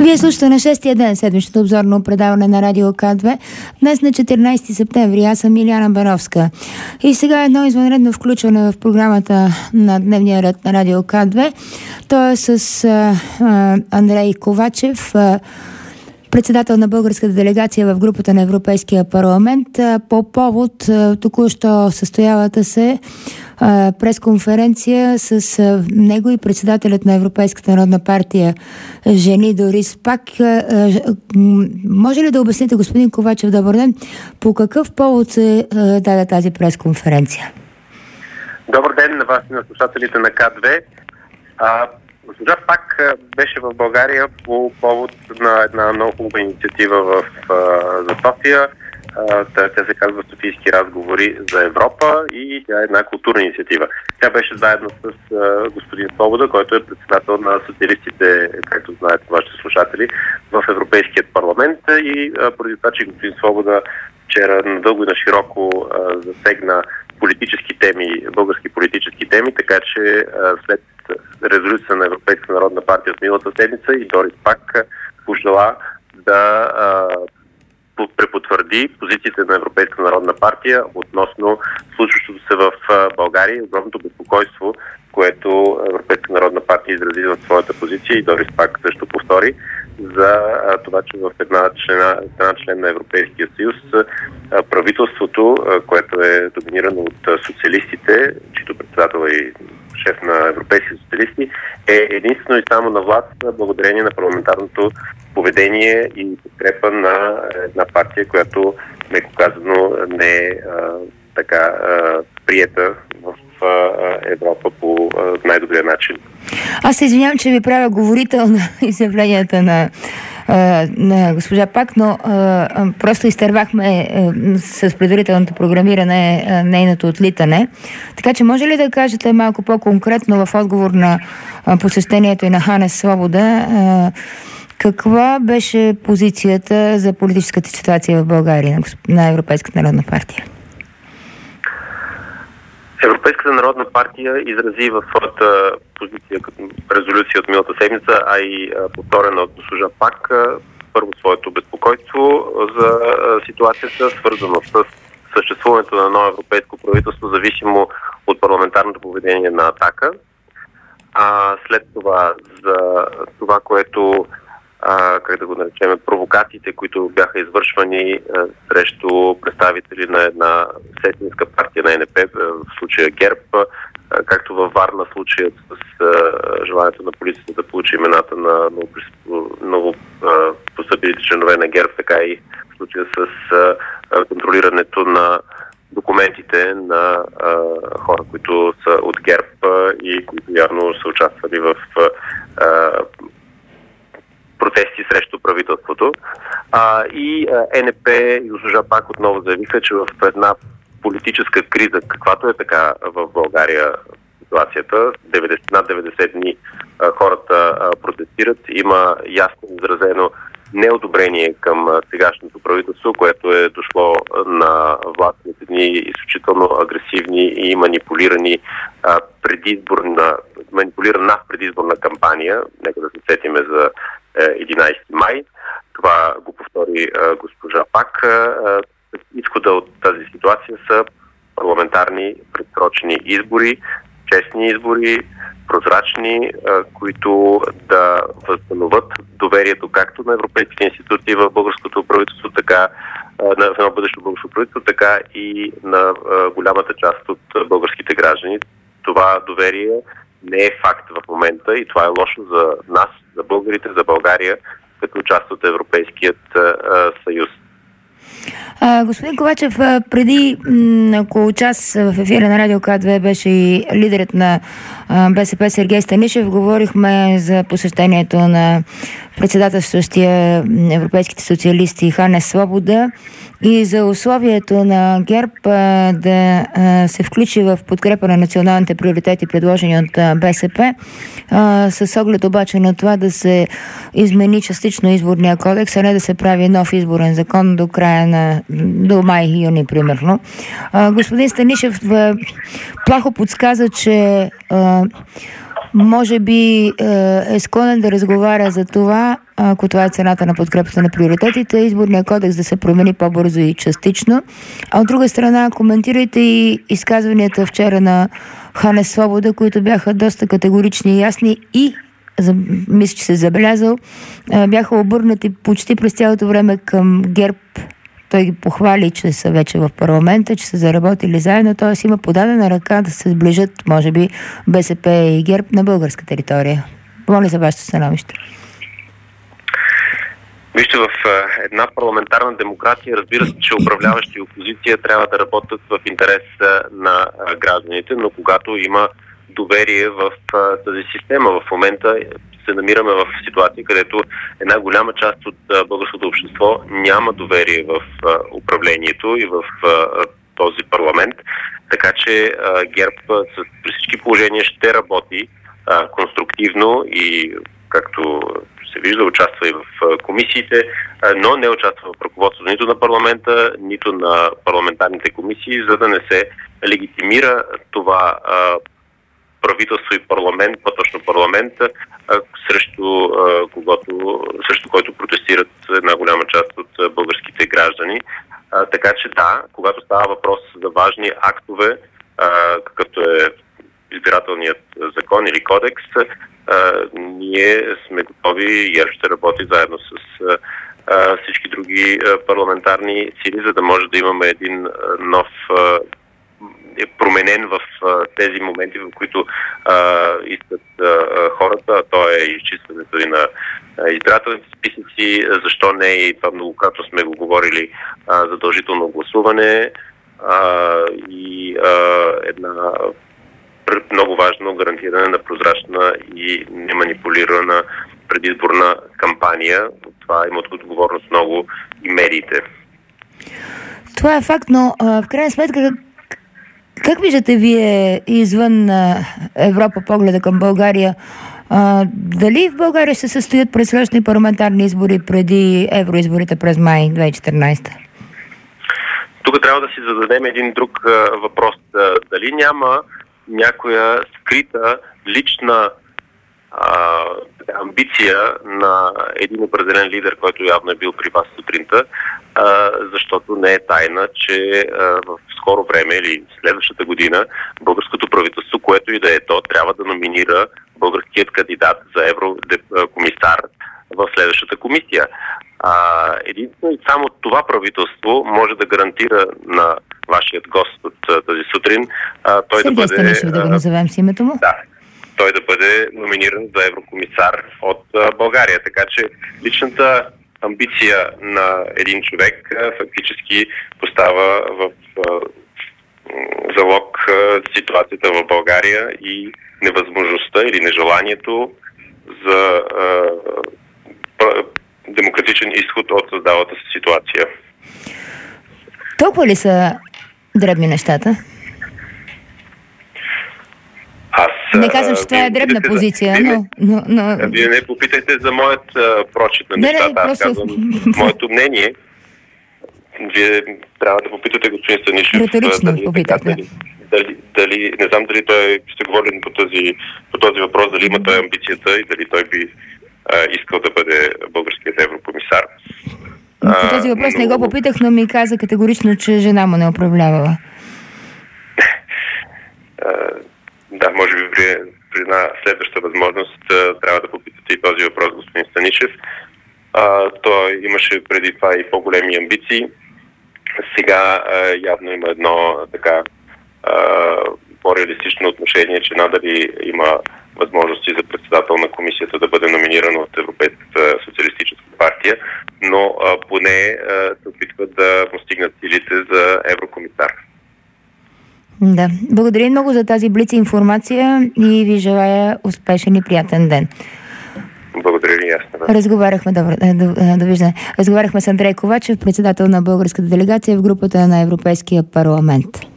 Вие слушате на 6-я ден седмичното обзорно предаване на Радио К2. Днес на 14 септември. Аз съм Илияна Бановска. И сега едно извънредно включване в програмата на дневния ред на Радио К2. То е с Андрей Ковачев, председател на българската делегация в групата на Европейския парламент, по повод току-що състоялата се пресконференция с него и председателят на Европейската народна партия Жени Дорис Пак. Може ли да обясните, господин Ковачев, добър ден, по какъв повод се даде тази пресконференция? Добър ден на вас и на слушателите на К2. Госпожа Пак беше в България по повод на една много хубава инициатива за София. Тя се казва Софийски разговори за Европа и тя е една културна инициатива. Тя беше заедно с господин Свобода, който е председател на социалистите, както знаят вашите слушатели, в Европейският парламент. И поради това, че господин Свобода вчера надълго и на широко засегна политически теми, български политически теми, така че след резолюция на Европейска народна партия от миналата седмица и Дорис Пак пожела да препотвърди позициите на Европейска народна партия относно случващото се в България и огромното безпокойство, което Европейска народна партия изрази в своята позиция и Дорис Пак също повтори за това, че в една член на Европейския съюз правителството, което е доминирано от социалистите, чието председател и шеф на европейски социалисти, е единствено и само на власт благодарение на парламентарното поведение и подкрепа на една партия, която, меко казано, не е така приета в Европа по най-добрия начин. Аз се извинявам, че ви правя говорител на изявленията на госпожа Пак, но просто изтървахме с предварителното програмиране нейното отлитане. Така че може ли да кажете малко по-конкретно в отговор на посещението и на Ханес Свобода, каква беше позицията за политическата ситуация в България на Европейската народна партия? Европейската народна партия изрази в своята позиция като резолюция от миналата седмица, а и повторена от госпожа Пак, първо своето безпокойство за ситуацията, свързано с съществуването на ново европейско правителство, зависимо от парламентарното поведение на Атака. След това за това, което как да го наречем, провокациите, които бяха извършвани срещу представители на една сестринска партия на ЕНП, в случая ГЕРБ, както във Варна случаят с желанието на полицията да получи имената на новопостъпилите членове на ГЕРБ, така и в случая с контролирането на документите на хора, които са от ГЕРБ и които явно са участвали в протести срещу правителството. И ЕНП и госпожа Пак отново заявиха, че в една политическа криза, каквато е така в България ситуацията, над 90 дни хората протестират, има ясно изразено неодобрение към сегашното правителство, което е дошло на власт на едни изключително агресивни и манипулирана предизборна кампания. Нека да се сетиме за 11 май. Това го повтори госпожа Пак. Изхода от тази ситуация са парламентарни предсрочни избори, честни избори, прозрачни, които да възстановят доверието както на европейските институции в българското правителство, така в едно бъдещо българско правителство, така и на голямата част от българските граждани. Това доверие не е факт в момента и това е лошо за нас, за българите, за България, като част от Европейският съюз. Господин Ковачев, преди около час в ефира на Радио К2 беше и лидерът на БСП Сергей Станишев. Говорихме за посещението на председателстващия европейските социалисти Ханес Свобода и за условието на ГЕРБ да се включи в подкрепа на националните приоритети, предложени от БСП, с оглед обаче на това да се измени частично изборния кодекс, а не да се прави нов изборен закон до май-юни, примерно. Господин Станишев плахо подсказа, че може би е склонен да разговаря за това, ако това е цената на подкрепата на приоритетите, изборния кодекс да се промени по-бързо и частично. А от друга страна, коментирайте и изказванията вчера на Ханес Свобода, които бяха доста категорични и ясни и, мисля, че се забелязал, бяха обърнати почти през цялото време към ГЕРБ. Той ги похвали, че са вече в парламента, че са заработили заедно, т.е. има подадена ръка да се сближат, може би, БСП и ГЕРБ на българска територия. Моля за вашето становище. Вижте, в една парламентарна демокрация, разбира се, че управляващи и опозиция трябва да работят в интерес на гражданите, но когато има доверие в тази система, в момента се намираме в ситуация, където една голяма част от българското общество няма доверие в управлението и в този парламент, така че ГЕРБ при всички положения ще работи конструктивно и, както се вижда, участва и в комисиите, но не участва в ръководството нито на парламента, нито на парламентарните комисии, за да не се легитимира това правителство и парламент, по-точно парламент, срещу който протестират една голяма част от българските граждани. Така че да, когато става въпрос за важни актове, какъвто е избирателният закон или кодекс, ние сме готови и ГЕРБ ще работи заедно с всички други парламентарни сили, за да може да имаме един нов променен в тези моменти, в които искат хората, а то е изчистването и на избирателните списъци, защо не, и това многократно сме го говорили, задължително гласуване и една много важно гарантиране на прозрачна и неманипулирана предизборна кампания. Това имат отговорност много и медиите. Това е факт, но в крайна сметка как виждате вие извън Европа погледа към България? Дали в България ще се състоят предсрочни парламентарни избори преди евроизборите през май 2014? Тук трябва да си зададем един друг въпрос. Дали няма някоя скрита лична амбиция на един определен лидер, който явно е бил при вас сутринта, защото не е тайна, че в скоро време или следващата година българското правителство, което и да е то, трябва да номинира българският кандидат за еврокомисар в следващата комисия. Единствено и само това правителство може да гарантира на вашият гост от тази сутрин той да бъде... Сергей Станишев, да го назовем с името му? Да, той да бъде номиниран за еврокомисар от България. Така че личната амбиция на един човек фактически поставя в залог ситуацията в България и невъзможността или нежеланието за демократичен изход от създалата се ситуация. Толкова ли са дребни нещата? Не казвам, че това е дребна позиция, но... Вие не попитайте за моят прочит на нещата. Аз казвам моето мнение. Вие трябва да попитате господин Станишев. Риторично попитате. Дали, не знам дали той сте говорили по този въпрос, дали има той амбицията и дали той би искал да бъде българският еврокомисар. По този въпрос не го попитах, но ми каза категорично, че жена му не управлявала. Да, може би при една следваща възможност трябва да попитате и този въпрос господин Станишев. Той имаше преди това и по-големи амбиции. Сега явно има едно така по-реалистично отношение, че надали има възможности за председател на комисията да бъде номиниран от Европейската социалистическа партия, но поне се опитват да постигнат силите за еврокомисар. Да. Благодаря много за тази блиц информация и ви желая успешен и приятен ден. Благодаря ви, ясно. Разговаряхме с Андрей Ковачев, председател на българската делегация в групата на Европейския парламент.